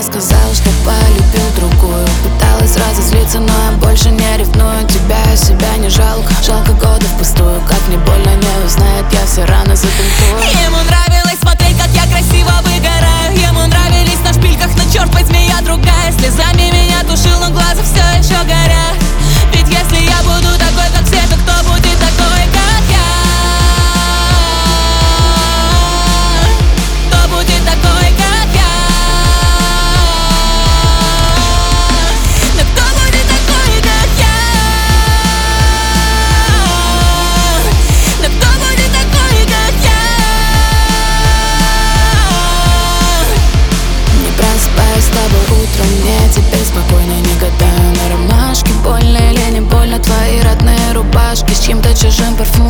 мне сказал, что полюбил другую. Пыталась разозлиться, но я больше не ревную тебя, себя не жалко. Жалко годы впустую, как мне больно, не узнает, я все рано забинтую. Ему нравилось смотреть, как я красиво выгораю. Ему нравились на шпильках, но черт возьми, я другая. Слезами меня тушил, но глаза все еще горят. Ведь если я буду такой, как все, то кто будет такой, как я? Кто будет такой, как я? Да кто будет такой, как я? Да кто будет такой, как я? Не просыпаюсь с тобой утром, мне теперь спокойно, не гадаю на ромашке. Больно или не больно твои родные рубашки с чьим-то чужим парфюмом.